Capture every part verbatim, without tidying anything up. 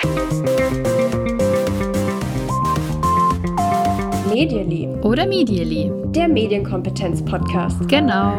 Medially oder Medially, der Medienkompetenz-Podcast. Genau.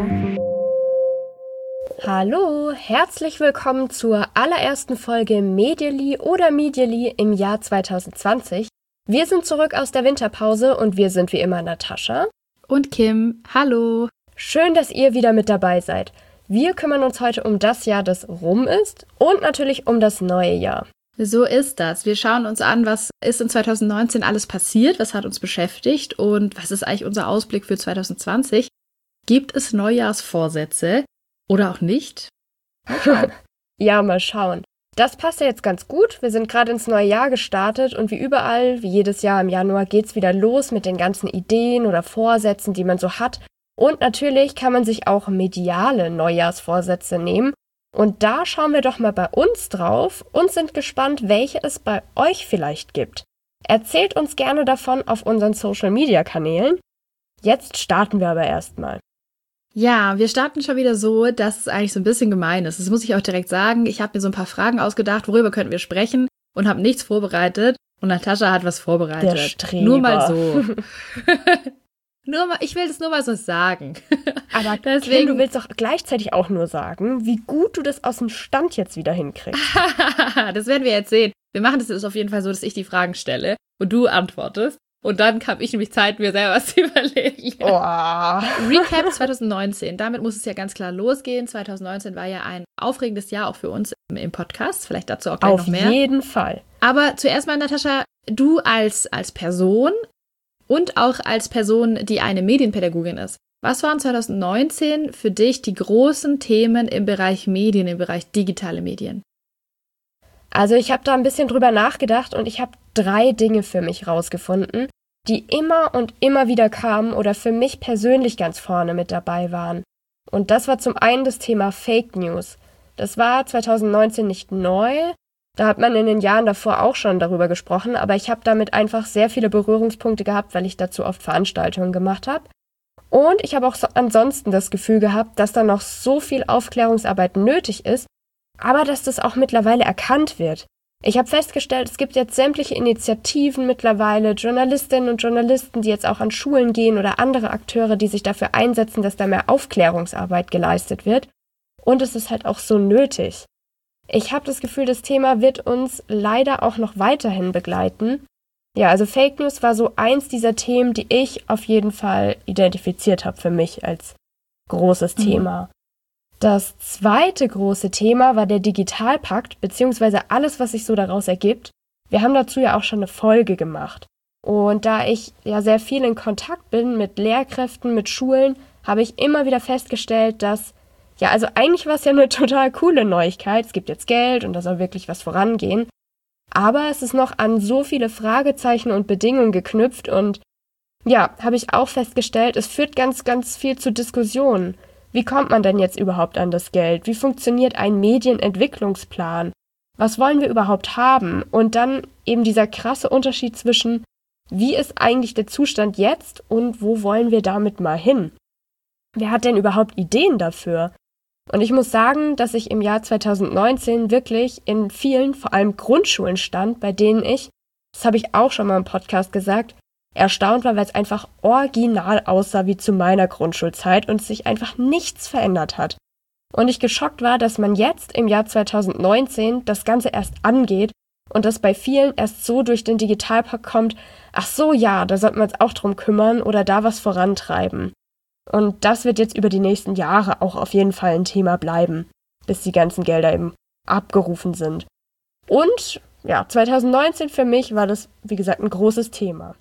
Hallo, herzlich willkommen zur allerersten Folge Medially oder Medially im Jahr zwanzig zwanzig. Wir sind zurück aus der Winterpause und wir sind wie immer Natascha und Kim. Hallo. Schön, dass ihr wieder mit dabei seid. Wir kümmern uns heute um das Jahr, das rum ist und natürlich um das neue Jahr. So ist das. Wir schauen uns an, was ist in zwanzig neunzehn alles passiert, was hat uns beschäftigt und was ist eigentlich unser Ausblick für zwanzig zwanzig. Gibt es Neujahrsvorsätze oder auch nicht? Mal schauen. Ja, mal schauen. Das passt ja jetzt ganz gut. Wir sind gerade ins neue Jahr gestartet und wie überall, wie jedes Jahr im Januar, geht's wieder los mit den ganzen Ideen oder Vorsätzen, die man so hat. Und natürlich kann man sich auch mediale Neujahrsvorsätze nehmen. Und da schauen wir doch mal bei uns drauf und sind gespannt, welche es bei euch vielleicht gibt. Erzählt uns gerne davon auf unseren Social-Media-Kanälen. Jetzt starten wir aber erstmal. Ja, wir starten schon wieder so, dass es eigentlich so ein bisschen gemein ist. Das muss ich auch direkt sagen. Ich habe mir so ein paar Fragen ausgedacht, worüber könnten wir sprechen und habe nichts vorbereitet. Und Natascha hat was vorbereitet. Der Streber. Nur mal so. Nur mal, ich will das nur mal so sagen. Aber deswegen, Kim, du willst doch gleichzeitig auch nur sagen, wie gut du das aus dem Stand jetzt wieder hinkriegst. Das werden wir jetzt sehen. Wir machen das jetzt auf jeden Fall so, dass ich die Fragen stelle und du antwortest. Und dann habe ich nämlich Zeit, mir selber was zu überlegen. Oh. Recap zwanzig neunzehn. Damit muss es ja ganz klar losgehen. zwanzig neunzehn war ja ein aufregendes Jahr auch für uns im Podcast. Vielleicht dazu auch gleich auf noch mehr. Auf jeden Fall. Aber zuerst mal, Natascha, du als, als Person und auch als Person, die eine Medienpädagogin ist. Was waren zwanzig neunzehn für dich die großen Themen im Bereich Medien, im Bereich digitale Medien? Also ich habe da ein bisschen drüber nachgedacht und ich habe drei Dinge für mich rausgefunden, die immer und immer wieder kamen oder für mich persönlich ganz vorne mit dabei waren. Und das war zum einen das Thema Fake News. Das war zwanzig neunzehn nicht neu. Da hat man in den Jahren davor auch schon darüber gesprochen, aber ich habe damit einfach sehr viele Berührungspunkte gehabt, weil ich dazu oft Veranstaltungen gemacht habe. Und ich habe auch so ansonsten das Gefühl gehabt, dass da noch so viel Aufklärungsarbeit nötig ist, aber dass das auch mittlerweile erkannt wird. Ich habe festgestellt, es gibt jetzt sämtliche Initiativen mittlerweile, Journalistinnen und Journalisten, die jetzt auch an Schulen gehen oder andere Akteure, die sich dafür einsetzen, dass da mehr Aufklärungsarbeit geleistet wird. Und es ist halt auch so nötig. Ich habe das Gefühl, das Thema wird uns leider auch noch weiterhin begleiten. Ja, also Fake News war so eins dieser Themen, die ich auf jeden Fall identifiziert habe für mich als großes mhm. Thema. Das zweite große Thema war der Digitalpakt, beziehungsweise alles, was sich so daraus ergibt. Wir haben dazu ja auch schon eine Folge gemacht. Und da ich ja sehr viel in Kontakt bin mit Lehrkräften, mit Schulen, habe ich immer wieder festgestellt, dass, ja, also eigentlich war es ja eine total coole Neuigkeit. Es gibt jetzt Geld und da soll wirklich was vorangehen. Aber es ist noch an so viele Fragezeichen und Bedingungen geknüpft und ja, habe ich auch festgestellt, es führt ganz, ganz viel zu Diskussionen. Wie kommt man denn jetzt überhaupt an das Geld? Wie funktioniert ein Medienentwicklungsplan? Was wollen wir überhaupt haben? Und dann eben dieser krasse Unterschied zwischen, wie ist eigentlich der Zustand jetzt und wo wollen wir damit mal hin? Wer hat denn überhaupt Ideen dafür? Und ich muss sagen, dass ich im Jahr zwanzig neunzehn wirklich in vielen, vor allem Grundschulen stand, bei denen ich, das habe ich auch schon mal im Podcast gesagt, erstaunt war, weil es einfach original aussah wie zu meiner Grundschulzeit und sich einfach nichts verändert hat. Und ich geschockt war, dass man jetzt im Jahr zwanzig neunzehn das Ganze erst angeht und das bei vielen erst so durch den Digitalpakt kommt, ach so, ja, da sollten wir uns auch drum kümmern oder da was vorantreiben. Und das wird jetzt über die nächsten Jahre auch auf jeden Fall ein Thema bleiben, bis die ganzen Gelder eben abgerufen sind. Und ja, zwanzig neunzehn für mich war das, wie gesagt, ein großes Thema.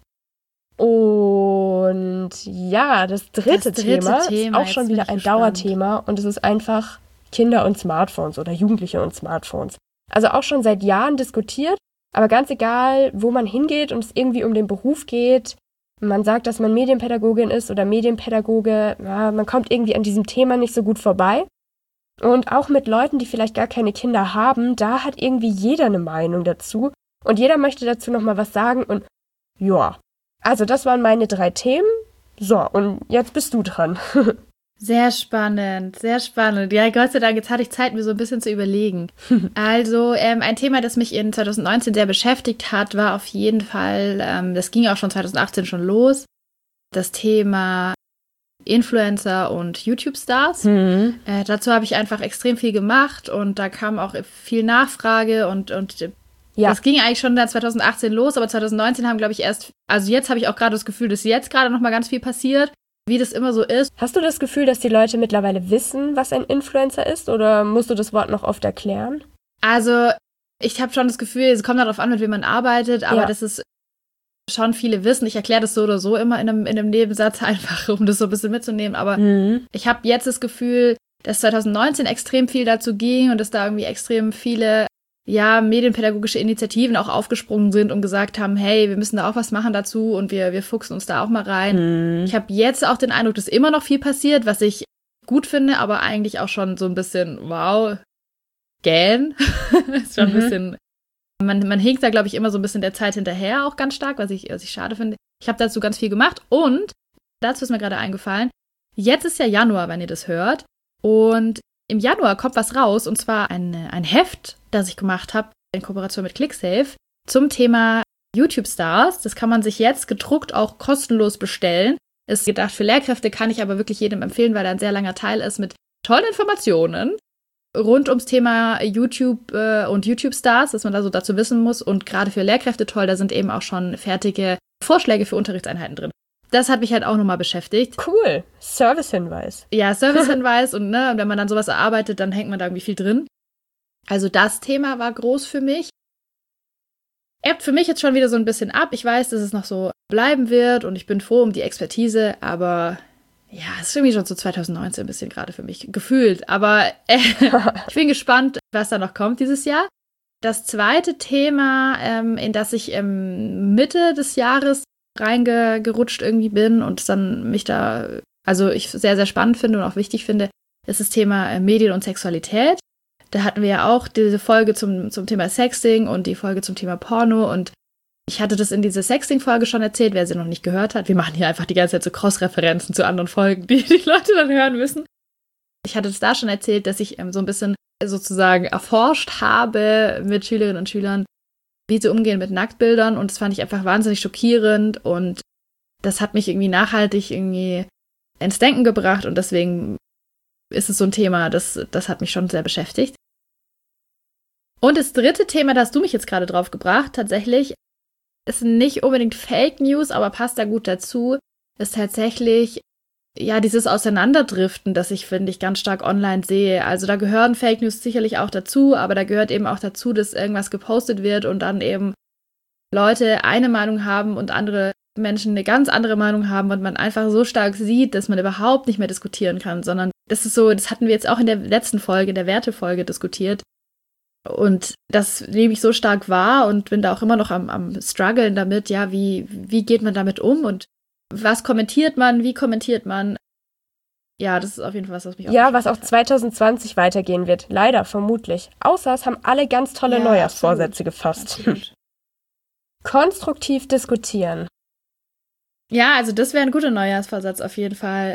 Und ja, das dritte, das dritte Thema, Thema ist auch schon wieder ein gespannt. Dauerthema und es ist einfach Kinder und Smartphones oder Jugendliche und Smartphones. Also auch schon seit Jahren diskutiert, aber ganz egal, wo man hingeht und es irgendwie um den Beruf geht, man sagt, dass man Medienpädagogin ist oder Medienpädagoge, ja, man kommt irgendwie an diesem Thema nicht so gut vorbei. Und auch mit Leuten, die vielleicht gar keine Kinder haben, da hat irgendwie jeder eine Meinung dazu und jeder möchte dazu nochmal was sagen und ja. Also das waren meine drei Themen. So, und jetzt bist du dran. Sehr spannend, sehr spannend. Ja, Gott sei Dank, jetzt hatte ich Zeit, mir so ein bisschen zu überlegen. Also ähm, ein Thema, das mich in zwanzig neunzehn sehr beschäftigt hat, war auf jeden Fall, ähm, das ging auch schon zwanzig achtzehn schon los, das Thema Influencer und YouTube-Stars. Mhm. Äh, dazu habe ich einfach extrem viel gemacht und da kam auch viel Nachfrage und, und Ja. das ging eigentlich schon dann zwanzig achtzehn los, aber zwanzig neunzehn haben, glaube ich, erst, also jetzt habe ich auch gerade das Gefühl, dass jetzt gerade noch mal ganz viel passiert, wie das immer so ist. Hast du das Gefühl, dass die Leute mittlerweile wissen, was ein Influencer ist, oder musst du das Wort noch oft erklären? Also ich habe schon das Gefühl, es kommt darauf an, mit wem man arbeitet, aber Ja. das ist schon viele wissen. Ich erkläre das so oder so immer in einem, in einem Nebensatz einfach, um das so ein bisschen mitzunehmen, aber Mhm. ich habe jetzt das Gefühl, dass zwanzig neunzehn extrem viel dazu ging und dass da irgendwie extrem viele ja, medienpädagogische Initiativen auch aufgesprungen sind und gesagt haben, hey, wir müssen da auch was machen dazu und wir, wir fuchsen uns da auch mal rein. Mhm. Ich habe jetzt auch den Eindruck, dass immer noch viel passiert, was ich gut finde, aber eigentlich auch schon so ein bisschen, wow, gähn. Ist schon ein Mhm. bisschen, man, man hinkt da, glaube ich, immer so ein bisschen der Zeit hinterher auch ganz stark, was ich, was ich schade finde. Ich habe dazu ganz viel gemacht und dazu ist mir gerade eingefallen, jetzt ist ja Januar, wenn ihr das hört, und im Januar kommt was raus, und zwar ein, ein Heft, das ich gemacht habe in Kooperation mit ClickSafe zum Thema YouTube-Stars. Das kann man sich jetzt gedruckt auch kostenlos bestellen. Ist gedacht für Lehrkräfte, kann ich aber wirklich jedem empfehlen, weil da ein sehr langer Teil ist mit tollen Informationen rund ums Thema YouTube äh, und YouTube-Stars, dass man da so dazu wissen muss. Und gerade für Lehrkräfte toll, da sind eben auch schon fertige Vorschläge für Unterrichtseinheiten drin. Das hat mich halt auch nochmal beschäftigt. Cool. Servicehinweis. Ja, Servicehinweis und ne, wenn man dann sowas erarbeitet, dann hängt man da irgendwie viel drin. Also das Thema war groß für mich. Ebbt für mich jetzt schon wieder so ein bisschen ab. Ich weiß, dass es noch so bleiben wird und ich bin froh um die Expertise, aber ja, es ist irgendwie schon so zwanzig neunzehn ein bisschen gerade für mich gefühlt. Aber äh, ich bin gespannt, was da noch kommt dieses Jahr. Das zweite Thema, ähm, in das ich ähm, Mitte des Jahres reingerutscht irgendwie bin und dann mich da, also ich sehr, sehr spannend finde und auch wichtig finde, ist das Thema Medien und Sexualität. Da hatten wir ja auch diese Folge zum, zum Thema Sexting und die Folge zum Thema Porno und ich hatte das in dieser Sexting-Folge schon erzählt, wer sie noch nicht gehört hat. Wir machen hier einfach die ganze Zeit so Cross-Referenzen zu anderen Folgen, die die Leute dann hören müssen. Ich hatte es da schon erzählt, dass ich ähm, so ein bisschen sozusagen erforscht habe mit Schülerinnen und Schülern, wie sie umgehen mit Nacktbildern und das fand ich einfach wahnsinnig schockierend und das hat mich irgendwie nachhaltig irgendwie ins Denken gebracht und deswegen ist es so ein Thema, das, das hat mich schon sehr beschäftigt. Und das dritte Thema, da hast du mich jetzt gerade drauf gebracht, tatsächlich, ist nicht unbedingt Fake News, aber passt da gut dazu, ist tatsächlich ja dieses Auseinanderdriften, das ich, finde ich, ganz stark online sehe. Also da gehören Fake News sicherlich auch dazu, aber da gehört eben auch dazu, dass irgendwas gepostet wird und dann eben Leute eine Meinung haben und andere Menschen eine ganz andere Meinung haben und man einfach so stark sieht, dass man überhaupt nicht mehr diskutieren kann, sondern das ist so, das hatten wir jetzt auch in der letzten Folge, in der Wertefolge diskutiert und das nehme ich so stark wahr und bin da auch immer noch am, am struggeln damit, ja, wie, wie geht man damit um und was kommentiert man, wie kommentiert man? Ja, das ist auf jeden Fall was, was mich auch Ja, was auch beschäftigt zwanzig zwanzig weitergehen wird. Leider, vermutlich. Außer es haben alle ganz tolle Ja, Neujahrsvorsätze absolut. gefasst. Absolut. Konstruktiv diskutieren. Ja, also das wäre ein guter Neujahrsvorsatz auf jeden Fall.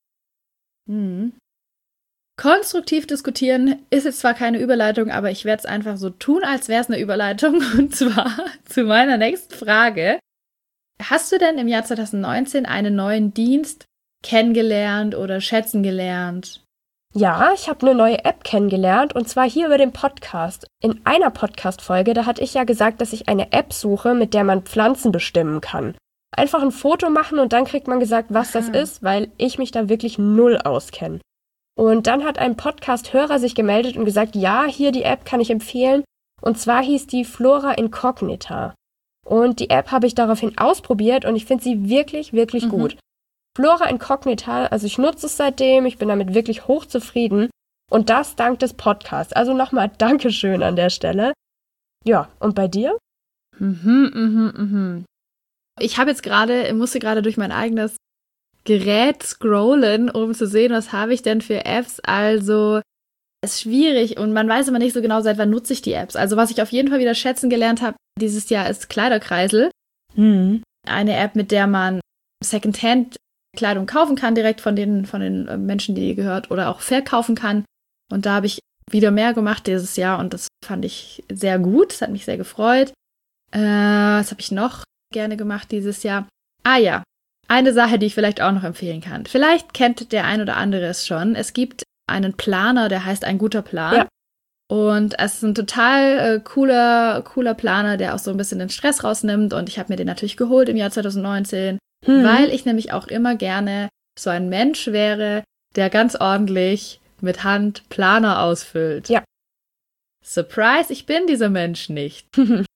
Hm. Konstruktiv diskutieren ist jetzt zwar keine Überleitung, aber ich werde es einfach so tun, als wäre es eine Überleitung. Und zwar zu meiner nächsten Frage. Hast du denn im Jahr zwanzig neunzehn einen neuen Dienst kennengelernt oder schätzen gelernt? Ja, ich habe eine neue App kennengelernt und zwar hier über den Podcast. In einer Podcast-Folge, da hatte ich ja gesagt, dass ich eine App suche, mit der man Pflanzen bestimmen kann. Einfach ein Foto machen und dann kriegt man gesagt, was das Aha. ist, weil ich mich da wirklich null auskenne. Und dann hat ein Podcast-Hörer sich gemeldet und gesagt, ja, hier die App kann ich empfehlen. Und zwar hieß die Flora Incognita. Und die App habe ich daraufhin ausprobiert und ich finde sie wirklich, wirklich Mhm. gut. Flora Incognita, also ich nutze es seitdem, ich bin damit wirklich hochzufrieden. Und das dank des Podcasts. Also nochmal Dankeschön an der Stelle. Ja, und bei dir? Mhm, mhm, mhm. Ich habe jetzt gerade, musste gerade durch mein eigenes Gerät scrollen, um zu sehen, was habe ich denn für Apps. Also, es ist schwierig und man weiß immer nicht so genau, seit wann nutze ich die Apps. Also, was ich auf jeden Fall wieder schätzen gelernt habe dieses Jahr, ist Kleiderkreisel. Hm. Eine App, mit der man Secondhand Kleidung kaufen kann, direkt von den, von den Menschen, die ihr gehört, oder auch verkaufen kann. Und da habe ich wieder mehr gemacht dieses Jahr und das fand ich sehr gut. Das hat mich sehr gefreut. Äh, was habe ich noch gerne gemacht dieses Jahr? Ah ja, eine Sache, die ich vielleicht auch noch empfehlen kann. Vielleicht kennt der ein oder andere es schon. Es gibt einen Planer, der heißt Ein guter Plan. Ja. Und es ist ein total äh, cooler, cooler Planer, der auch so ein bisschen den Stress rausnimmt. Und ich habe mir den natürlich geholt im Jahr zwanzig neunzehn, hm. weil ich nämlich auch immer gerne so ein Mensch wäre, der ganz ordentlich mit Hand Planer ausfüllt. Ja. Surprise, ich bin dieser Mensch nicht.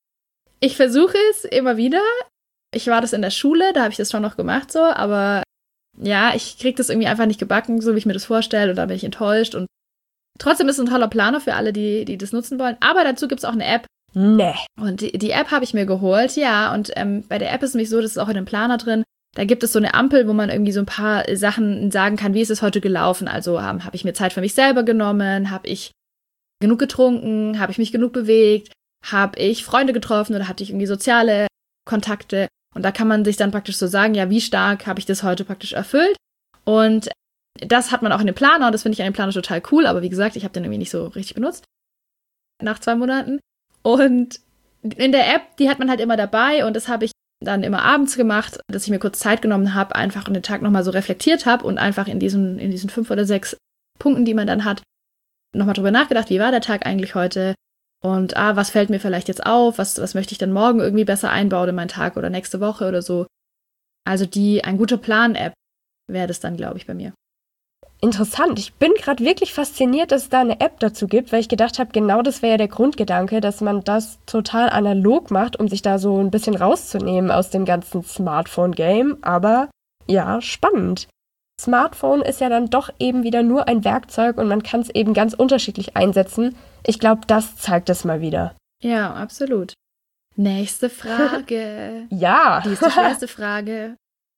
Ich versuche es immer wieder. Ich war das in der Schule, da habe ich das schon noch gemacht so, aber ja, ich kriege das irgendwie einfach nicht gebacken, so wie ich mir das vorstelle, und da bin ich enttäuscht. Und trotzdem ist es ein toller Planer für alle, die, die das nutzen wollen. Aber dazu gibt es auch eine App. Nee. Und die, die App habe ich mir geholt, ja. Und ähm, bei der App ist es nämlich so, das ist auch in dem Planer drin, da gibt es so eine Ampel, wo man irgendwie so ein paar Sachen sagen kann, wie ist es heute gelaufen. Also ähm, habe ich mir Zeit für mich selber genommen, habe ich genug getrunken, habe ich mich genug bewegt, habe ich Freunde getroffen oder hatte ich irgendwie soziale Kontakte. Und da kann man sich dann praktisch so sagen, ja, wie stark habe ich das heute praktisch erfüllt. Und das hat man auch in dem Planer und das finde ich an dem Planer total cool. Aber wie gesagt, ich habe den irgendwie nicht so richtig benutzt nach zwei Monaten. Und in der App, die hat man halt immer dabei und das habe ich dann immer abends gemacht, dass ich mir kurz Zeit genommen habe, einfach den Tag nochmal so reflektiert habe und einfach in diesen, in diesen fünf oder sechs Punkten, die man dann hat, nochmal drüber nachgedacht, wie war der Tag eigentlich heute und ah, was fällt mir vielleicht jetzt auf, was, was möchte ich dann morgen irgendwie besser einbauen in meinen Tag oder nächste Woche oder so. Also die Ein guter Plan-App wäre das dann, glaube ich, bei mir. Interessant. Ich bin gerade wirklich fasziniert, dass es da eine App dazu gibt, weil ich gedacht habe, genau das wäre ja der Grundgedanke, dass man das total analog macht, um sich da so ein bisschen rauszunehmen aus dem ganzen Smartphone-Game. Aber ja, spannend. Smartphone ist ja dann doch eben wieder nur ein Werkzeug und man kann es eben ganz unterschiedlich einsetzen. Ich glaube, das zeigt es mal wieder. Ja, absolut. Nächste Frage. Ja. Die ist die schwerste Frage.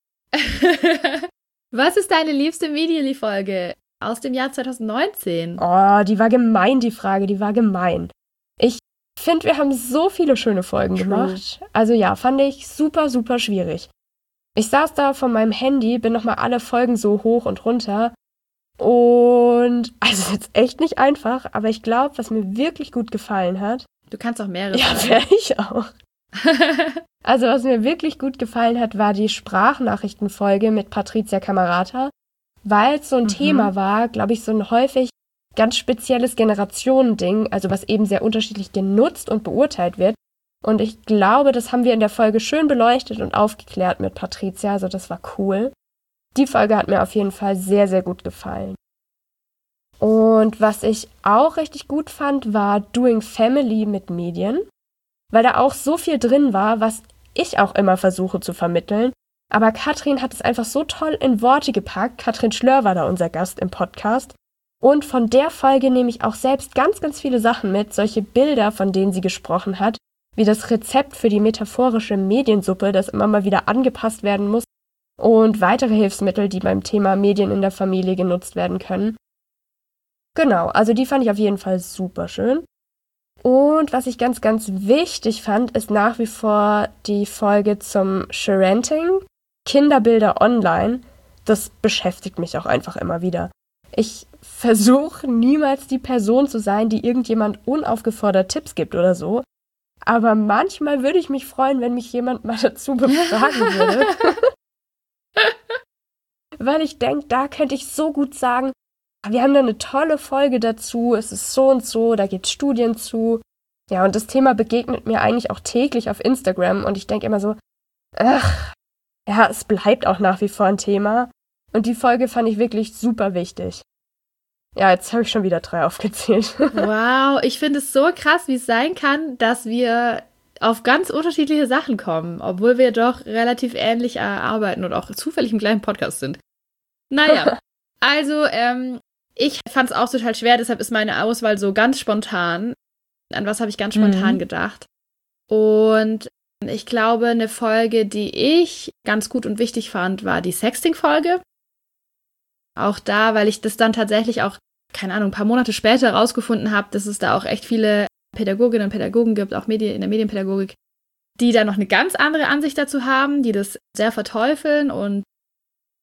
Was ist deine liebste Medially-Folge aus dem Jahr zwanzig neunzehn? Oh, die war gemein, die Frage, die war gemein. Ich finde, wir haben so viele schöne Folgen True. gemacht. Also ja, fand ich super, super schwierig. Ich saß da von meinem Handy, bin nochmal alle Folgen so hoch und runter. Und, also ist jetzt echt nicht einfach, aber ich glaube, was mir wirklich gut gefallen hat. Du kannst auch mehrere Ja, wäre ich auch. Also was mir wirklich gut gefallen hat, war die Sprachnachrichtenfolge mit Patricia Camerata, weil es so ein mhm. Thema war, glaube ich, so ein häufig ganz spezielles Generationending, also was eben sehr unterschiedlich genutzt und beurteilt wird. Und ich glaube, das haben wir in der Folge schön beleuchtet und aufgeklärt mit Patricia, also das war cool. Die Folge hat mir auf jeden Fall sehr, sehr gut gefallen. Und was ich auch richtig gut fand, war Doing Family mit Medien, weil da auch so viel drin war, was ich auch immer versuche zu vermitteln. Aber Katrin hat es einfach so toll in Worte gepackt. Katrin Schlör war da unser Gast im Podcast. Und von der Folge nehme ich auch selbst ganz, ganz viele Sachen mit, solche Bilder, von denen sie gesprochen hat, wie das Rezept für die metaphorische Mediensuppe, das immer mal wieder angepasst werden muss, und weitere Hilfsmittel, die beim Thema Medien in der Familie genutzt werden können. Genau, also die fand ich auf jeden Fall super schön. Und was ich ganz, ganz wichtig fand, ist nach wie vor die Folge zum Sharenting, Kinderbilder online. Das beschäftigt mich auch einfach immer wieder. Ich versuche niemals die Person zu sein, die irgendjemand unaufgefordert Tipps gibt oder so. Aber manchmal würde ich mich freuen, wenn mich jemand mal dazu befragen würde. Weil ich denke, da könnte ich so gut sagen, wir haben da eine tolle Folge dazu, es ist so und so, da gibt es Studien zu. Ja, und das Thema begegnet mir eigentlich auch täglich auf Instagram und ich denke immer so, ach, ja, es bleibt auch nach wie vor ein Thema. Und die Folge fand ich wirklich super wichtig. Ja, jetzt habe ich schon wieder drei aufgezählt. Wow, ich finde es so krass, wie es sein kann, dass wir auf ganz unterschiedliche Sachen kommen, obwohl wir doch relativ ähnlich äh, arbeiten und auch zufällig im gleichen Podcast sind. Naja, also ähm, ich fand es auch total schwer, deshalb ist meine Auswahl so ganz spontan. An was habe ich ganz spontan mhm. gedacht? Und ich glaube, eine Folge, die ich ganz gut und wichtig fand, war die Sexting-Folge. Auch da, weil ich das dann tatsächlich auch, keine Ahnung, ein paar Monate später herausgefunden habe, dass es da auch echt viele Pädagoginnen und Pädagogen gibt, auch Medien, in der Medienpädagogik, die da noch eine ganz andere Ansicht dazu haben, die das sehr verteufeln und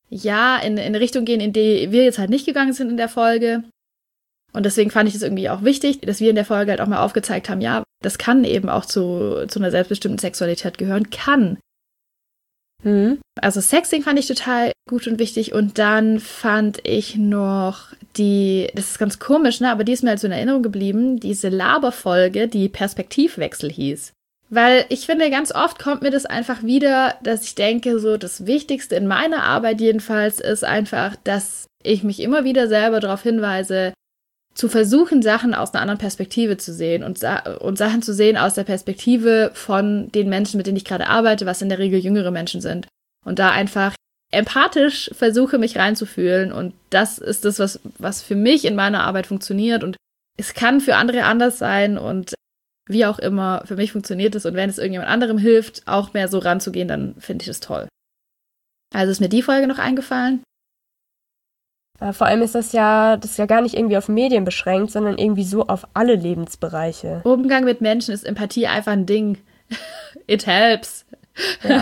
ja, in, in eine Richtung gehen, in die wir jetzt halt nicht gegangen sind in der Folge. Und deswegen fand ich es irgendwie auch wichtig, dass wir in der Folge halt auch mal aufgezeigt haben, ja, das kann eben auch zu, zu einer selbstbestimmten Sexualität gehören, kann. Mhm. Also Sexting fand ich total gut und wichtig. Und dann fand ich noch die, das ist ganz komisch, ne, aber die ist mir halt so in Erinnerung geblieben, diese Laberfolge, die Perspektivwechsel hieß. Weil ich finde, ganz oft kommt mir das einfach wieder, dass ich denke, so das Wichtigste in meiner Arbeit jedenfalls ist einfach, dass ich mich immer wieder selber darauf hinweise, zu versuchen, Sachen aus einer anderen Perspektive zu sehen und, und Sachen zu sehen aus der Perspektive von den Menschen, mit denen ich gerade arbeite, was in der Regel jüngere Menschen sind. Und da einfach empathisch versuche, mich reinzufühlen. Und das ist das, was, was für mich in meiner Arbeit funktioniert. Und es kann für andere anders sein und wie auch immer, für mich funktioniert es. Und wenn es irgendjemand anderem hilft, auch mehr so ranzugehen, dann finde ich es toll. Also ist mir die Folge noch eingefallen. Vor allem ist das ja, das ist ja gar nicht irgendwie auf Medien beschränkt, sondern irgendwie so auf alle Lebensbereiche. Umgang mit Menschen ist Empathie einfach ein Ding. It helps. Ja.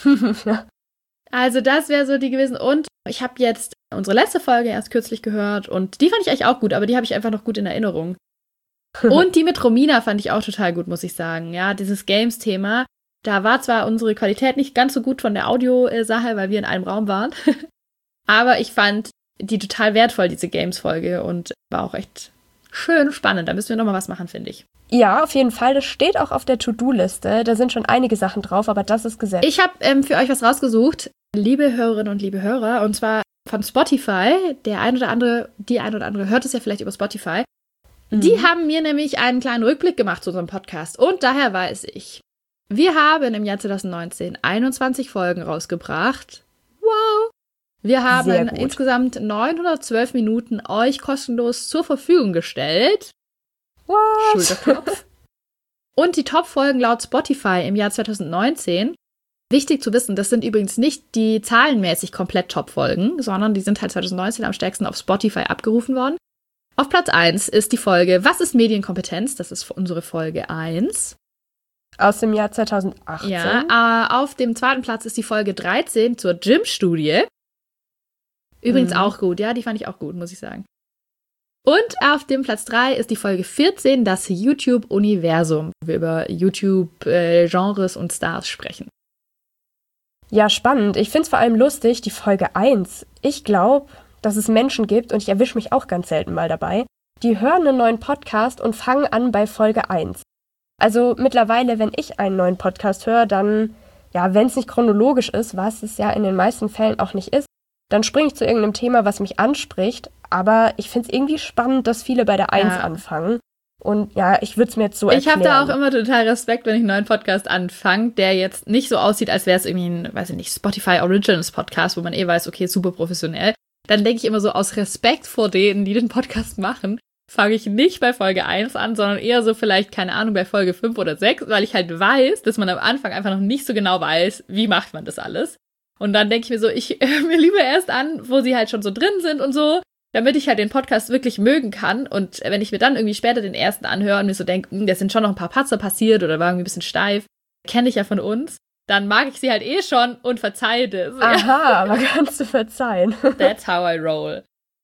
Also das wäre so die gewesen. Und ich habe jetzt unsere letzte Folge erst kürzlich gehört und die fand ich eigentlich auch gut, aber die habe ich einfach noch gut in Erinnerung. Und die mit Romina fand ich auch total gut, muss ich sagen. Ja, dieses Games-Thema, da war zwar unsere Qualität nicht ganz so gut von der Audio-Sache, weil wir in einem Raum waren, aber ich fand die total wertvoll, diese Games-Folge, und war auch echt schön spannend. Da müssen wir nochmal was machen, finde ich. Ja, auf jeden Fall. Das steht auch auf der To-Do-Liste. Da sind schon einige Sachen drauf, aber das ist gesetzt. Ich habe ähm, für euch was rausgesucht, liebe Hörerinnen und liebe Hörer, und zwar von Spotify. Der ein oder andere, die ein oder andere hört es ja vielleicht über Spotify. Mhm. Die haben mir nämlich einen kleinen Rückblick gemacht zu unserem Podcast. Und daher weiß ich, wir haben im Jahr zwanzig neunzehn einundzwanzig Folgen rausgebracht. Wow! Wir haben insgesamt neunhundertzwölf Minuten euch kostenlos zur Verfügung gestellt. What? Schulterklopf. Und die Top-Folgen laut Spotify im Jahr zwanzig neunzehn, wichtig zu wissen, das sind übrigens nicht die zahlenmäßig komplett Top-Folgen, sondern die sind halt zwanzig neunzehn am stärksten auf Spotify abgerufen worden. Auf Platz eins ist die Folge Was ist Medienkompetenz? Das ist unsere Folge eins. Aus dem Jahr zwanzig achtzehn. Ja, äh, auf dem zweiten Platz ist die Folge dreizehn zur Gym-Studie. Übrigens mhm. auch gut, ja, die fand ich auch gut, muss ich sagen. Und auf dem Platz drei ist die Folge vierzehn, das YouTube-Universum, wo wir über YouTube-Genres und Stars sprechen. Ja, spannend. Ich finde es vor allem lustig, die Folge eins. Ich glaube, dass es Menschen gibt, und ich erwische mich auch ganz selten mal dabei, die hören einen neuen Podcast und fangen an bei Folge eins. Also mittlerweile, wenn ich einen neuen Podcast höre, dann, ja, wenn es nicht chronologisch ist, was es ja in den meisten Fällen auch nicht ist, dann springe ich zu irgendeinem Thema, was mich anspricht. Aber ich finde es irgendwie spannend, dass viele bei der eins ja. anfangen. Und ja, ich würde es mir jetzt so erklären. Ich habe da auch immer total Respekt, wenn ich einen neuen Podcast anfange, der jetzt nicht so aussieht, als wäre es irgendwie ein, weiß ich nicht, Spotify Originals Podcast, wo man eh weiß, okay, super professionell. Dann denke ich immer so, aus Respekt vor denen, die den Podcast machen, fange ich nicht bei Folge eins an, sondern eher so vielleicht, keine Ahnung, bei Folge fünf oder sechs, weil ich halt weiß, dass man am Anfang einfach noch nicht so genau weiß, wie macht man das alles. Und dann denke ich mir so, ich höre mir lieber erst an, wo sie halt schon so drin sind und so, damit ich halt den Podcast wirklich mögen kann. Und wenn ich mir dann irgendwie später den ersten anhöre und mir so denke, da sind schon noch ein paar Patzer passiert oder war irgendwie ein bisschen steif, kenne ich ja von uns, dann mag ich sie halt eh schon und verzeihe das. Aha, aber kannst du verzeihen. That's how I roll.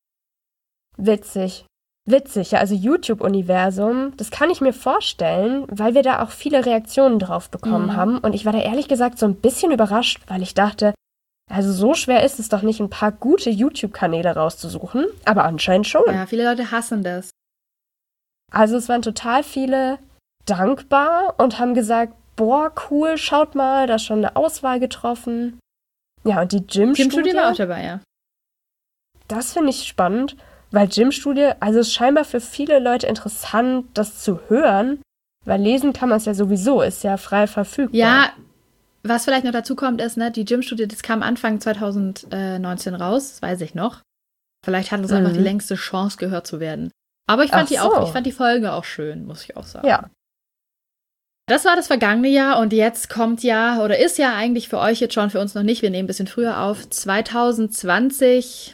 Witzig. Witzig, ja, also YouTube-Universum, das kann ich mir vorstellen, weil wir da auch viele Reaktionen drauf bekommen mhm. haben. Und ich war da ehrlich gesagt so ein bisschen überrascht, weil ich dachte, also so schwer ist es doch nicht, ein paar gute YouTube-Kanäle rauszusuchen, aber anscheinend schon. Ja, viele Leute hassen das. Also es waren total viele dankbar und haben gesagt, boah, cool, schaut mal, da ist schon eine Auswahl getroffen. Ja, und die Gym-Studie. Gym-Studie war auch dabei, ja. Das finde ich spannend, weil Gym-Studie, also es ist scheinbar für viele Leute interessant, das zu hören, weil lesen kann man es ja sowieso, ist ja frei verfügbar. Ja, was vielleicht noch dazu kommt, ist, ne, die Gym-Studie, das kam Anfang zwanzig neunzehn raus, das weiß ich noch. Vielleicht hat es mhm. einfach die längste Chance, gehört zu werden. Aber ich fand Ach die auch, so. ich fand die Folge auch schön, muss ich auch sagen. Ja. Das war das vergangene Jahr und jetzt kommt ja, oder ist ja eigentlich für euch jetzt schon, für uns noch nicht, wir nehmen ein bisschen früher auf, zwanzig zwanzig,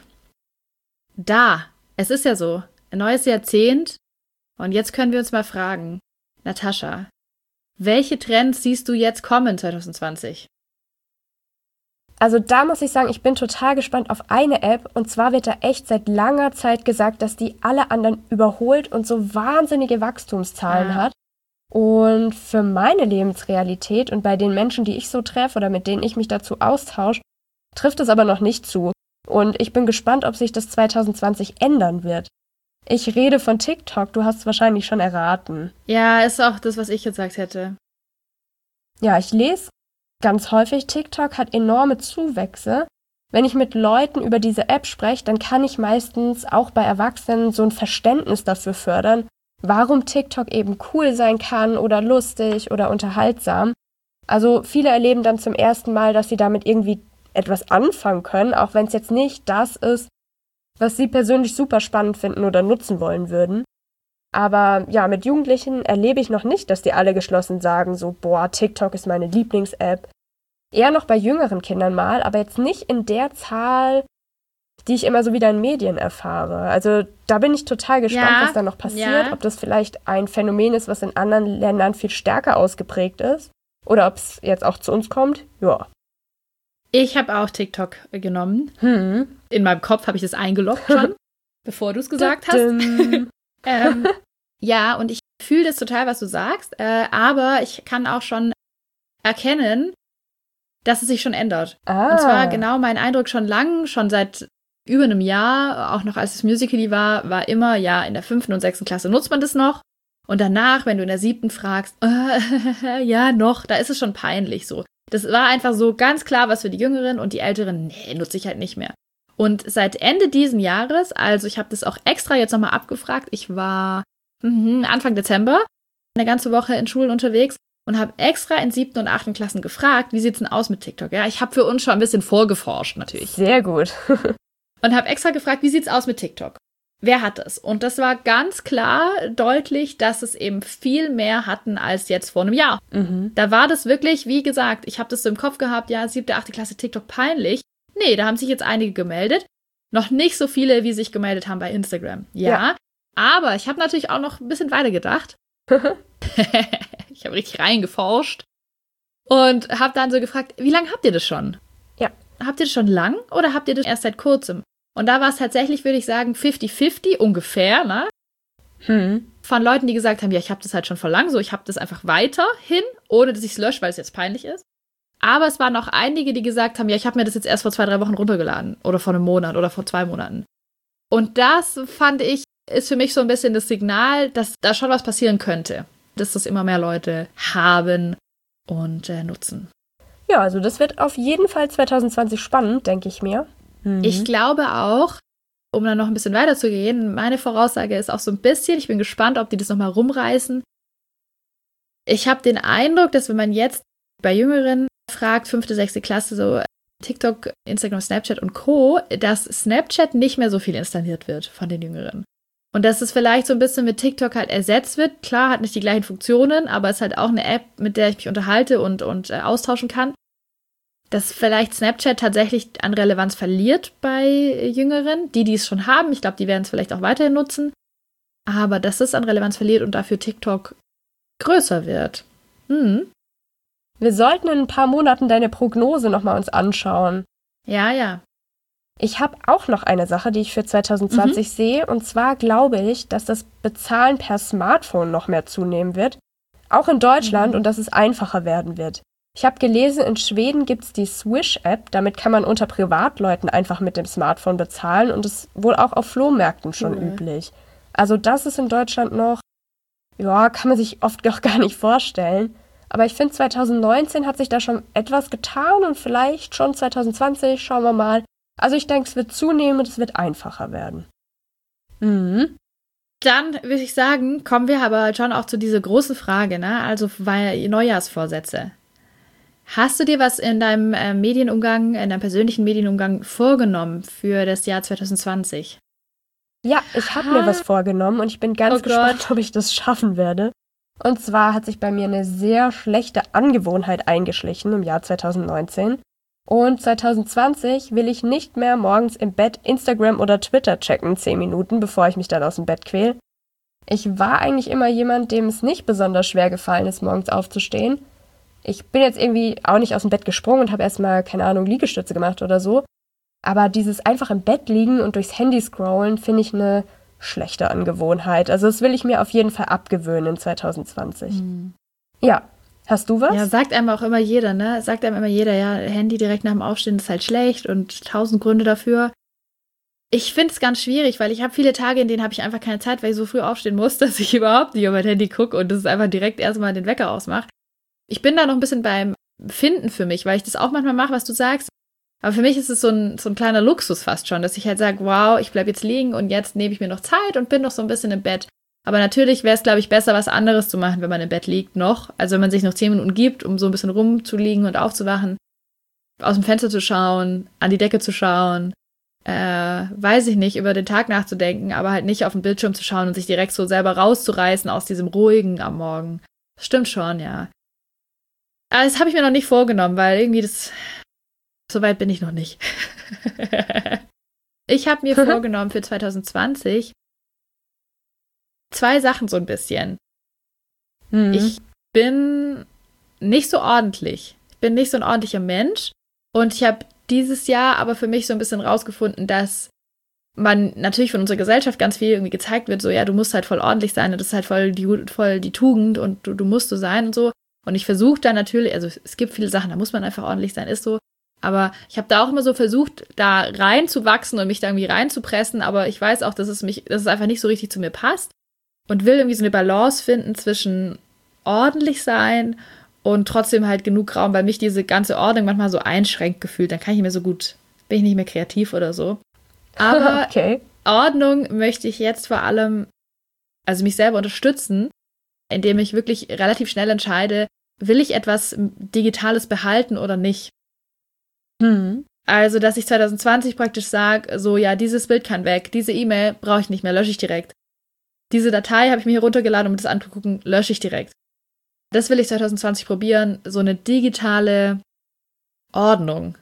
da, es ist ja so, ein neues Jahrzehnt und jetzt können wir uns mal fragen, Natascha, welche Trends siehst du jetzt kommen zwanzig zwanzig? Also da muss ich sagen, ich bin total gespannt auf eine App. Und zwar wird da echt seit langer Zeit gesagt, dass die alle anderen überholt und so wahnsinnige Wachstumszahlen Ja. hat. Und für meine Lebensrealität und bei den Menschen, die ich so treffe oder mit denen ich mich dazu austausche, trifft es aber noch nicht zu. Und ich bin gespannt, ob sich das zwanzig zwanzig ändern wird. Ich rede von TikTok, du hast es wahrscheinlich schon erraten. Ja, ist auch das, was ich gesagt hätte. Ja, ich lese ganz häufig, TikTok hat enorme Zuwächse. Wenn ich mit Leuten über diese App spreche, dann kann ich meistens auch bei Erwachsenen so ein Verständnis dafür fördern, warum TikTok eben cool sein kann oder lustig oder unterhaltsam. Also viele erleben dann zum ersten Mal, dass sie damit irgendwie etwas anfangen können, auch wenn es jetzt nicht das ist, was sie persönlich super spannend finden oder nutzen wollen würden. Aber ja, mit Jugendlichen erlebe ich noch nicht, dass die alle geschlossen sagen, so, boah, TikTok ist meine Lieblings-App. Eher noch bei jüngeren Kindern mal, aber jetzt nicht in der Zahl, die ich immer so wieder in Medien erfahre. Also da bin ich total gespannt, Ja, was da noch passiert. ja. Ob das vielleicht ein Phänomen ist, was in anderen Ländern viel stärker ausgeprägt ist. Oder ob es jetzt auch zu uns kommt. Ja. Ich habe auch TikTok genommen. Hm. In meinem Kopf habe ich das eingeloggt schon, bevor du es gesagt hast. Dim. ähm, ja, und ich fühle das total, was du sagst, äh, aber ich kann auch schon erkennen, dass es sich schon ändert. Ah. Und zwar genau mein Eindruck schon lang, schon seit über einem Jahr, auch noch als es Musical.ly war, war immer, ja, in der fünften und sechsten Klasse nutzt man das noch. Und danach, wenn du in der siebten fragst, äh, ja, noch, da ist es schon peinlich so. Das war einfach so ganz klar was für die Jüngeren und die Älteren, nee, nutze ich halt nicht mehr. Und seit Ende diesen Jahres, also ich habe das auch extra jetzt nochmal abgefragt, ich war mh, Anfang Dezember eine ganze Woche in Schulen unterwegs und habe extra in siebten und achten Klassen gefragt, wie sieht's denn aus mit TikTok? Ja, ich habe für uns schon ein bisschen vorgeforscht natürlich. Sehr gut. Und habe extra gefragt, wie sieht's aus mit TikTok? Wer hat es? Und das war ganz klar deutlich, dass es eben viel mehr hatten als jetzt vor einem Jahr. Mhm. Da war das wirklich, wie gesagt, ich habe das so im Kopf gehabt, ja, siebte, achte Klasse TikTok peinlich. Nee, da haben sich jetzt einige gemeldet. Noch nicht so viele, wie sich gemeldet haben bei Instagram. Ja, Ja. aber ich habe natürlich auch noch ein bisschen weiter gedacht. Ich habe richtig reingeforscht und habe dann so gefragt, wie lange habt ihr das schon? Ja. Habt ihr das schon lang oder habt ihr das erst seit kurzem? Und da war es tatsächlich, würde ich sagen, fifty fifty ungefähr, ne? Hm. Von Leuten, die gesagt haben, ja, ich habe das halt schon vor lang so, ich habe das einfach weiterhin, ohne dass ich es lösche, weil es jetzt peinlich ist. Aber es waren auch einige, die gesagt haben, ja, ich habe mir das jetzt erst vor zwei, drei Wochen runtergeladen oder vor einem Monat oder vor zwei Monaten. Und das, fand ich, ist für mich so ein bisschen das Signal, dass da schon was passieren könnte. Dass das immer mehr Leute haben und äh, nutzen. Ja, also das wird auf jeden Fall zwanzig zwanzig spannend, denke ich mir. Mhm. Ich glaube auch, um dann noch ein bisschen weiter zu gehen, meine Voraussage ist auch so ein bisschen, ich bin gespannt, ob die das nochmal rumreißen. Ich habe den Eindruck, dass wenn man jetzt bei Jüngeren fragt, fünfte, sechste Klasse, so TikTok, Instagram, Snapchat und Co., dass Snapchat nicht mehr so viel installiert wird von den Jüngeren. Und dass es vielleicht so ein bisschen mit TikTok halt ersetzt wird. Klar, hat nicht die gleichen Funktionen, aber es ist halt auch eine App, mit der ich mich unterhalte und, und äh, austauschen kann. Dass vielleicht Snapchat tatsächlich an Relevanz verliert bei Jüngeren. Die, die es schon haben, ich glaube, die werden es vielleicht auch weiterhin nutzen. Aber dass es an Relevanz verliert und dafür TikTok größer wird. Hm. Wir sollten in ein paar Monaten deine Prognose nochmal uns anschauen. Ja, ja. Ich habe auch noch eine Sache, die ich für zwanzig zwanzig mhm. sehe. Und zwar glaube ich, dass das Bezahlen per Smartphone noch mehr zunehmen wird. Auch in Deutschland mhm. und dass es einfacher werden wird. Ich habe gelesen, in Schweden gibt es die Swish-App. Damit kann man unter Privatleuten einfach mit dem Smartphone bezahlen. Und das ist wohl auch auf Flohmärkten schon cool. üblich. Also das ist in Deutschland noch, ja, kann man sich oft auch gar nicht vorstellen. Aber ich finde, zwanzig neunzehn hat sich da schon etwas getan und vielleicht schon zwanzig zwanzig, schauen wir mal. Also ich denke, es wird zunehmen und es wird einfacher werden. Mhm. Dann würde ich sagen, kommen wir aber schon auch zu dieser großen Frage, ne? Also weil Neujahrsvorsätze. Hast du dir was in deinem äh, Medienumgang, in deinem persönlichen Medienumgang vorgenommen für das Jahr zwanzig zwanzig? Ja, ich habe mir was vorgenommen und ich bin ganz Oh gespannt, Gott. ob ich das schaffen werde. Und zwar hat sich bei mir eine sehr schlechte Angewohnheit eingeschlichen im Jahr zwanzig neunzehn. Und zwanzig zwanzig will ich nicht mehr morgens im Bett Instagram oder Twitter checken, zehn Minuten, bevor ich mich dann aus dem Bett quäle. Ich war eigentlich immer jemand, dem es nicht besonders schwer gefallen ist, morgens aufzustehen. Ich bin jetzt irgendwie auch nicht aus dem Bett gesprungen und habe erstmal, keine Ahnung, Liegestütze gemacht oder so. Aber dieses einfach im Bett liegen und durchs Handy scrollen, finde ich eine schlechte Angewohnheit. Also das will ich mir auf jeden Fall abgewöhnen in zwanzig zwanzig. Mhm. Ja, hast du was? Ja, sagt einem auch immer jeder, ne? Sagt einem immer jeder, ja, Handy direkt nach dem Aufstehen ist halt schlecht und tausend Gründe dafür. Ich finde es ganz schwierig, weil ich habe viele Tage, in denen habe ich einfach keine Zeit, weil ich so früh aufstehen muss, dass ich überhaupt nicht auf mein Handy gucke und das ist einfach direkt erstmal den Wecker ausmache. Ich bin da noch ein bisschen beim Finden für mich, weil ich das auch manchmal mache, was du sagst. Aber für mich ist es so ein, so ein kleiner Luxus fast schon, dass ich halt sage, wow, ich bleibe jetzt liegen und jetzt nehme ich mir noch Zeit und bin noch so ein bisschen im Bett. Aber natürlich wäre es, glaube ich, besser, was anderes zu machen, wenn man im Bett liegt noch. Also wenn man sich noch zehn Minuten gibt, um so ein bisschen rumzuliegen und aufzuwachen, aus dem Fenster zu schauen, an die Decke zu schauen, äh, weiß ich nicht, über den Tag nachzudenken, aber halt nicht auf den Bildschirm zu schauen und sich direkt so selber rauszureißen aus diesem Ruhigen am Morgen. Das stimmt schon, ja. Aber das habe ich mir noch nicht vorgenommen, weil irgendwie das... So weit bin ich noch nicht. Ich habe mir vorgenommen für zwanzig zwanzig zwei Sachen so ein bisschen. Mhm. Ich bin nicht so ordentlich. Ich bin nicht so ein ordentlicher Mensch. Und ich habe dieses Jahr aber für mich so ein bisschen rausgefunden, dass man natürlich von unserer Gesellschaft ganz viel irgendwie gezeigt wird, so ja, du musst halt voll ordentlich sein und das ist halt voll die, voll die Tugend und du, du musst so sein und so. Und ich versuche da natürlich, also es gibt viele Sachen, da muss man einfach ordentlich sein, ist so. Aber ich habe da auch immer so versucht, da reinzuwachsen und mich da irgendwie reinzupressen. Aber ich weiß auch, dass es mich, dass es einfach nicht so richtig zu mir passt. Und will irgendwie so eine Balance finden zwischen ordentlich sein und trotzdem halt genug Raum, weil mich diese ganze Ordnung manchmal so einschränkt gefühlt. Dann kann ich nicht mehr so gut, bin ich nicht mehr kreativ oder so. Aber okay. Ordnung möchte ich jetzt vor allem, also mich selber unterstützen, indem ich wirklich relativ schnell entscheide, will ich etwas Digitales behalten oder nicht. Hm. Also, dass ich zwanzig zwanzig praktisch sage, so, ja, dieses Bild kann weg, diese E-Mail brauche ich nicht mehr, lösche ich direkt. Diese Datei habe ich mir hier runtergeladen, um das anzugucken, lösche ich direkt. Das will ich zwanzig zwanzig probieren, so eine digitale Ordnung.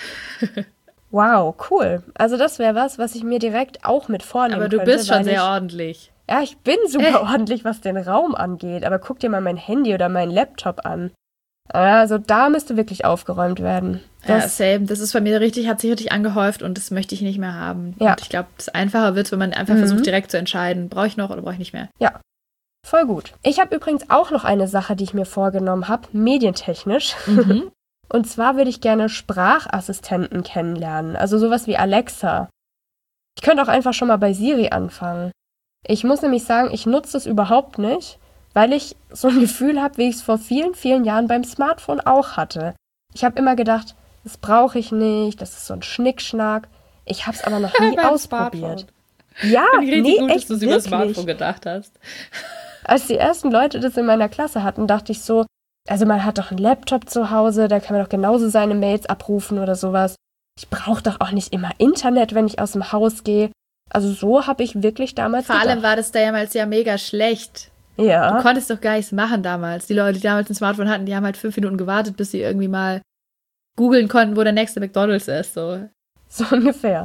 Wow, cool. Also das wäre was, was ich mir direkt auch mit vornehmen könnte. Aber du könnte, bist schon sehr ich, ordentlich. Ja, ich bin super äh. ordentlich, was den Raum angeht, aber guck dir mal mein Handy oder meinen Laptop an. Also da müsste wirklich aufgeräumt werden. Das, ja, same. Das ist bei mir richtig, hat sich richtig angehäuft und das möchte ich nicht mehr haben. Ja. Und ich glaube, das einfacher wird, wenn man einfach mhm. versucht, direkt zu entscheiden, brauche ich noch oder brauche ich nicht mehr. Ja, voll gut. Ich habe übrigens auch noch eine Sache, die ich mir vorgenommen habe, medientechnisch. Mhm. Und zwar würde ich gerne Sprachassistenten kennenlernen, also sowas wie Alexa. Ich könnte auch einfach schon mal bei Siri anfangen. Ich muss nämlich sagen, ich nutze es überhaupt nicht, weil ich so ein Gefühl habe, wie ich es vor vielen, vielen Jahren beim Smartphone auch hatte. Ich habe immer gedacht, das brauche ich nicht, das ist so ein Schnickschnack. Ich habe es aber noch nie ausprobiert. Smartphone. Ja, nee, nee, gut, echt dass du wirklich. über Smartphone gedacht hast. Als die ersten Leute das in meiner Klasse hatten, dachte ich so, also man hat doch einen Laptop zu Hause, da kann man doch genauso seine Mails abrufen oder sowas. Ich brauche doch auch nicht immer Internet, wenn ich aus dem Haus gehe. Also so habe ich wirklich damals Vor gedacht. allem war das damals ja mega schlecht. Ja. Du konntest doch gar nichts machen damals. Die Leute, die damals ein Smartphone hatten, die haben halt fünf Minuten gewartet, bis sie irgendwie mal googeln konnten, wo der nächste McDonald's ist. So, so ungefähr.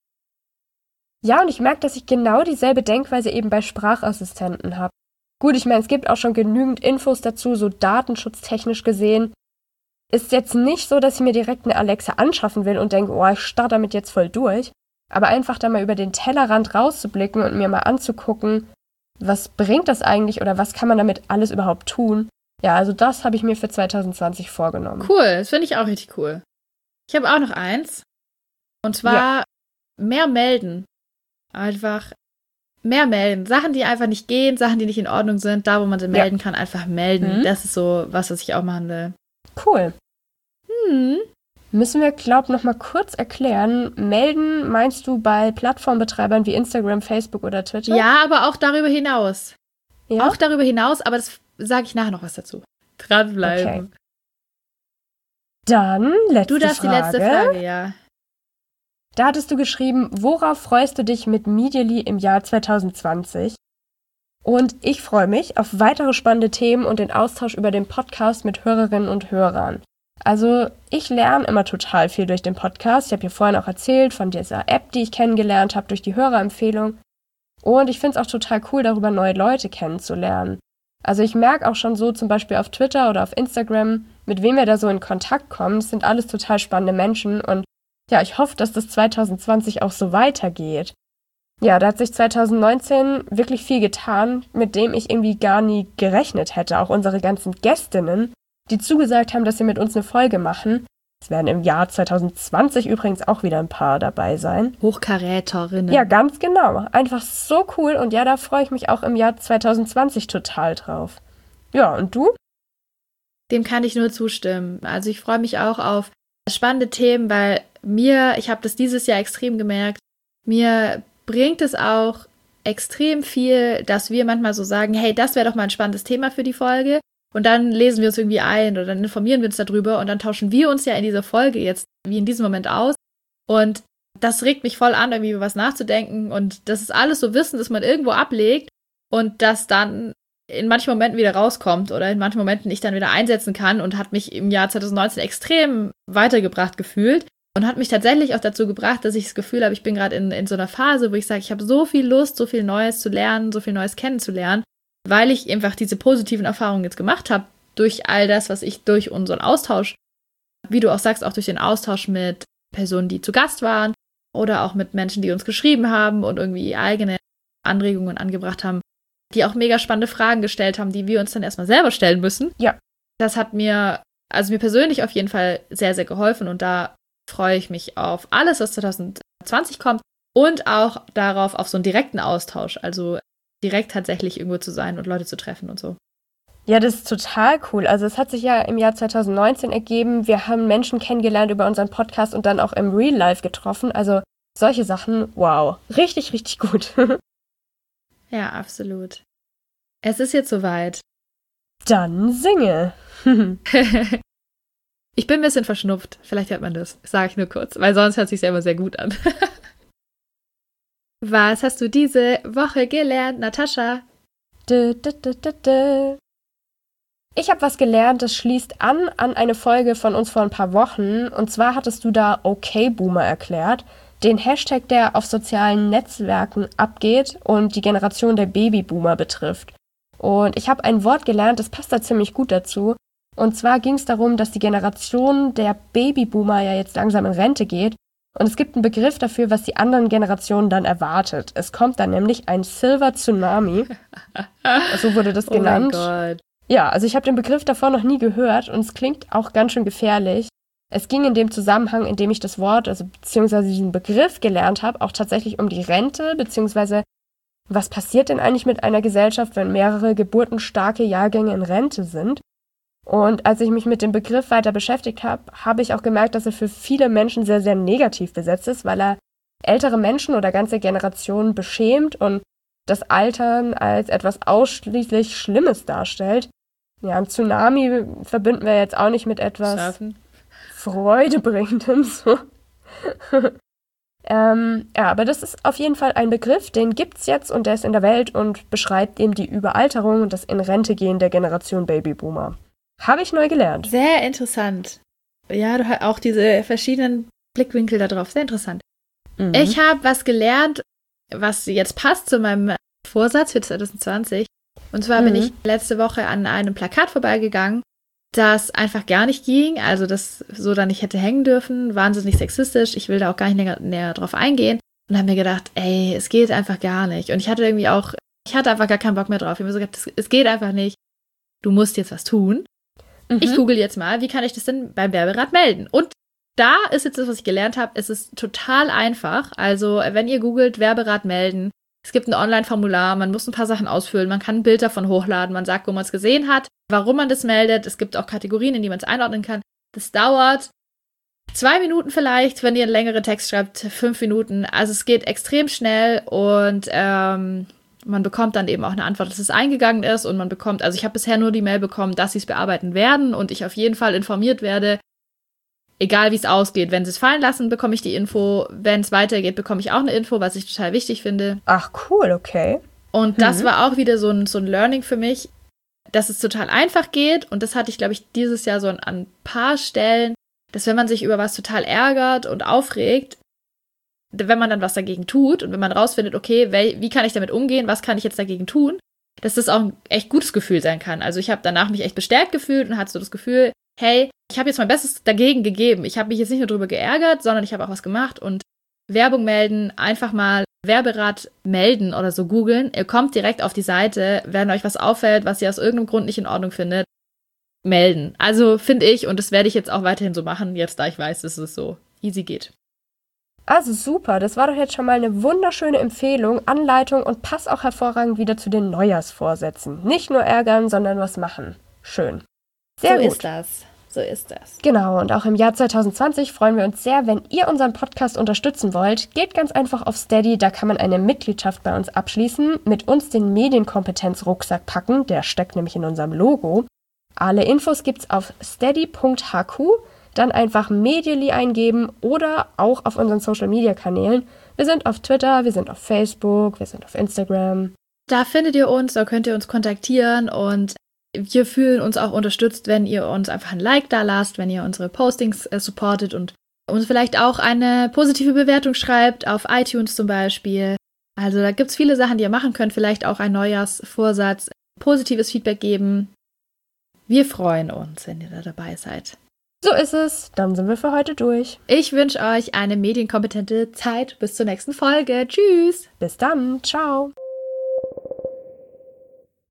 Ja, und ich merke, dass ich genau dieselbe Denkweise eben bei Sprachassistenten habe. Gut, ich meine, es gibt auch schon genügend Infos dazu, so datenschutztechnisch gesehen. Ist jetzt nicht so, dass ich mir direkt eine Alexa anschaffen will und denke, oh, ich starte damit jetzt voll durch. Aber einfach da mal über den Tellerrand rauszublicken und mir mal anzugucken, was bringt das eigentlich oder was kann man damit alles überhaupt tun? Ja, also das habe ich mir für zwanzig zwanzig vorgenommen. Cool, das finde ich auch richtig cool. Ich habe auch noch eins. Und zwar ja. mehr melden. Einfach mehr melden. Sachen, die einfach nicht gehen, Sachen, die nicht in Ordnung sind, da, wo man sie ja. melden kann, einfach melden. Mhm. Das ist so was, was ich auch machen will. Cool. Hm. Müssen wir, glaub, noch mal kurz erklären. Melden meinst du bei Plattformbetreibern wie Instagram, Facebook oder Twitter? Ja, aber auch darüber hinaus. Ja? Auch darüber hinaus, aber das sage ich nachher noch was dazu. Dranbleiben. Okay. Dann letzte Frage. Du darfst Frage. die letzte Frage, ja. Da hattest du geschrieben, worauf freust du dich mit Medially im Jahr zwanzig zwanzig? Und ich freue mich auf weitere spannende Themen und den Austausch über den Podcast mit Hörerinnen und Hörern. Also ich lerne immer total viel durch den Podcast. Ich habe ja vorhin auch erzählt von dieser App, die ich kennengelernt habe durch die Hörerempfehlung. Und ich finde es auch total cool, darüber neue Leute kennenzulernen. Also ich merke auch schon so zum Beispiel auf Twitter oder auf Instagram, mit wem wir da so in Kontakt kommen. Es sind alles total spannende Menschen und ja, ich hoffe, dass das zwanzig zwanzig auch so weitergeht. Ja, da hat sich zwanzig neunzehn wirklich viel getan, mit dem ich irgendwie gar nie gerechnet hätte. Auch unsere ganzen Gästinnen, die zugesagt haben, dass sie mit uns eine Folge machen. Es werden im Jahr zwanzig zwanzig übrigens auch wieder ein paar dabei sein. Hochkaräterinnen. Ja, ganz genau. Einfach so cool und ja, da freue ich mich auch im Jahr zwanzig zwanzig total drauf. Ja, und du? Dem kann ich nur zustimmen. Also ich freue mich auch auf spannende Themen, weil mir, ich habe das dieses Jahr extrem gemerkt, mir bringt es auch extrem viel, dass wir manchmal so sagen, hey, das wäre doch mal ein spannendes Thema für die Folge. Und dann lesen wir uns irgendwie ein oder dann informieren wir uns darüber und dann tauschen wir uns ja in dieser Folge jetzt wie in diesem Moment aus. Und das regt mich voll an, irgendwie über was nachzudenken. Und das ist alles so Wissen, das man irgendwo ablegt und das dann in manchen Momenten wieder rauskommt oder in manchen Momenten ich dann wieder einsetzen kann und hat mich im Jahr zwanzig neunzehn extrem weitergebracht gefühlt. Und hat mich tatsächlich auch dazu gebracht, dass ich das Gefühl habe, ich bin gerade in, in so einer Phase, wo ich sage, ich habe so viel Lust, so viel Neues zu lernen, so viel Neues kennenzulernen, weil ich einfach diese positiven Erfahrungen jetzt gemacht habe, durch all das, was ich durch unseren Austausch, wie du auch sagst, auch durch den Austausch mit Personen, die zu Gast waren oder auch mit Menschen, die uns geschrieben haben und irgendwie eigene Anregungen angebracht haben, die auch mega spannende Fragen gestellt haben, die wir uns dann erstmal selber stellen müssen. Ja. Das hat mir, also mir persönlich auf jeden Fall sehr, sehr geholfen und da freue ich mich auf alles, was zwanzig zwanzig kommt und auch darauf, auf so einen direkten Austausch, also direkt tatsächlich irgendwo zu sein und Leute zu treffen und so. Ja, das ist total cool. Also es hat sich ja im Jahr zwanzig neunzehn ergeben, wir haben Menschen kennengelernt über unseren Podcast und dann auch im Real Life getroffen. Also solche Sachen, wow, richtig, richtig gut. Ja, absolut. Es ist jetzt soweit. Dann singe. Ich bin ein bisschen verschnupft. Vielleicht hört man das. Sage ich nur kurz, weil sonst hört es sich selber sehr gut an. Was hast du diese Woche gelernt, Natascha? Dö, dö, dö, dö, dö. Ich habe was gelernt, das schließt an an eine Folge von uns vor ein paar Wochen. Und zwar hattest du da Okay-Boomer erklärt, den Hashtag, der auf sozialen Netzwerken abgeht und die Generation der Babyboomer betrifft. Und ich habe ein Wort gelernt, das passt da ziemlich gut dazu. Und zwar ging es darum, dass die Generation der Babyboomer ja jetzt langsam in Rente geht. Und es gibt einen Begriff dafür, was die anderen Generationen dann erwartet. Es kommt dann nämlich ein Silver Tsunami. So wurde das genannt. Oh mein Gott. Ja, also ich habe den Begriff davor noch nie gehört und es klingt auch ganz schön gefährlich. Es ging in dem Zusammenhang, in dem ich das Wort, also beziehungsweise diesen Begriff gelernt habe, auch tatsächlich um die Rente, beziehungsweise was passiert denn eigentlich mit einer Gesellschaft, wenn mehrere geburtenstarke Jahrgänge in Rente sind? Und als ich mich mit dem Begriff weiter beschäftigt habe, habe ich auch gemerkt, dass er für viele Menschen sehr, sehr negativ besetzt ist, weil er ältere Menschen oder ganze Generationen beschämt und das Altern als etwas ausschließlich Schlimmes darstellt. Ja, ein Tsunami verbinden wir jetzt auch nicht mit etwas Surfen. Freudebringendem. So. ähm, ja, aber das ist auf jeden Fall ein Begriff, den gibt's jetzt und der ist in der Welt und beschreibt eben die Überalterung und das In-Rente-Gehen der Generation Babyboomer. Habe ich neu gelernt. Sehr interessant. Ja, du hast auch diese verschiedenen Blickwinkel da drauf. Sehr interessant. Mhm. Ich habe was gelernt, was jetzt passt zu meinem Vorsatz für zwanzig zwanzig. Und zwar mhm. bin ich letzte Woche an einem Plakat vorbeigegangen, das einfach gar nicht ging, also das so da nicht hätte hängen dürfen, wahnsinnig sexistisch. Ich will da auch gar nicht näher, näher drauf eingehen. Und habe mir gedacht, ey, es geht einfach gar nicht. Und ich hatte irgendwie auch, ich hatte einfach gar keinen Bock mehr drauf. Ich habe mir so gedacht, es geht einfach nicht. Du musst jetzt was tun. Mhm. Ich google jetzt mal, wie kann ich das denn beim Werberat melden? Und da ist jetzt das, was ich gelernt habe. Es ist total einfach. Also, wenn ihr googelt, Werberat melden, es gibt ein Online-Formular, man muss ein paar Sachen ausfüllen, man kann ein Bild davon hochladen, man sagt, wo man es gesehen hat, warum man das meldet. Es gibt auch Kategorien, in die man es einordnen kann. Das dauert zwei Minuten vielleicht, wenn ihr einen längeren Text schreibt, fünf Minuten. Also es geht extrem schnell und ähm, man bekommt dann eben auch eine Antwort, dass es eingegangen ist und man bekommt, also ich habe bisher nur die Mail bekommen, dass sie es bearbeiten werden und ich auf jeden Fall informiert werde, egal wie es ausgeht. Wenn sie es fallen lassen, bekomme ich die Info. Wenn es weitergeht, bekomme ich auch eine Info, was ich total wichtig finde. Ach cool, okay. Und mhm. das war auch wieder so ein, so ein Learning für mich, dass es total einfach geht. Und das hatte ich, glaube ich, dieses Jahr so an ein paar Stellen, dass wenn man sich über was total ärgert und aufregt, wenn man dann was dagegen tut und wenn man rausfindet, okay, wel- wie kann ich damit umgehen, was kann ich jetzt dagegen tun, dass das auch ein echt gutes Gefühl sein kann. Also ich habe danach mich echt bestärkt gefühlt und hatte so das Gefühl, hey, ich habe jetzt mein Bestes dagegen gegeben. Ich habe mich jetzt nicht nur darüber geärgert, sondern ich habe auch was gemacht und Werbung melden, einfach mal Werberat melden oder so googeln. Ihr kommt direkt auf die Seite, wenn euch was auffällt, was ihr aus irgendeinem Grund nicht in Ordnung findet, melden. Also finde ich, und das werde ich jetzt auch weiterhin so machen, jetzt da ich weiß, dass es so easy geht. Also super, das war doch jetzt schon mal eine wunderschöne Empfehlung, Anleitung und passt auch hervorragend wieder zu den Neujahrsvorsätzen. Nicht nur ärgern, sondern was machen. Schön. Sehr so gut. ist das. So ist das. Genau, und auch im Jahr zwanzig zwanzig freuen wir uns sehr, wenn ihr unseren Podcast unterstützen wollt. Geht ganz einfach auf Steady, da kann man eine Mitgliedschaft bei uns abschließen, mit uns den Medienkompetenz-Rucksack packen, der steckt nämlich in unserem Logo. Alle Infos gibt's auf steady punkt h q, dann einfach Medially eingeben oder auch auf unseren Social-Media-Kanälen. Wir sind auf Twitter, wir sind auf Facebook, wir sind auf Instagram. Da findet ihr uns, da könnt ihr uns kontaktieren und wir fühlen uns auch unterstützt, wenn ihr uns einfach ein Like da lasst, wenn ihr unsere Postings äh, supportet und uns vielleicht auch eine positive Bewertung schreibt, auf iTunes zum Beispiel. Also da gibt es viele Sachen, die ihr machen könnt, vielleicht auch ein Neujahrsvorsatz, positives Feedback geben. Wir freuen uns, wenn ihr da dabei seid. So ist es, dann sind wir für heute durch. Ich wünsche euch eine medienkompetente Zeit. Bis zur nächsten Folge. Tschüss. Bis dann, ciao.